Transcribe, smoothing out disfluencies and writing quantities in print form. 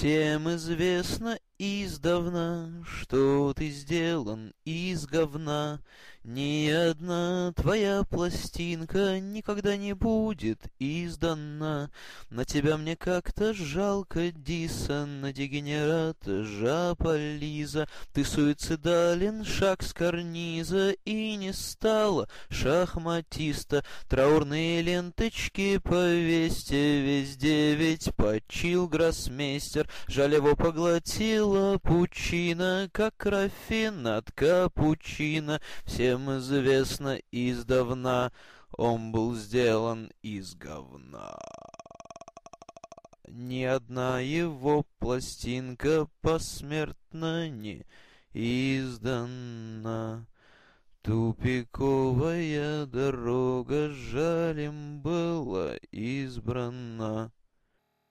Всем известно издавна, что ты сделан из говна. Ни одна твоя пластинка никогда не будет издана. На тебя мне как-то жалко, Диса, на дегенерата жаба Лиза. Ты суицидален, шаг с карниза, и не стало шахматиста. Траурные ленточки повесьте, везде ведь почил гроссмейстер. Жаль, его поглотила пучина, как рафинат капучино. Всем известно издавна, он был сделан из говна. Ни одна его пластинка посмертно не издана. Тупиковая дорога жалем была избрана.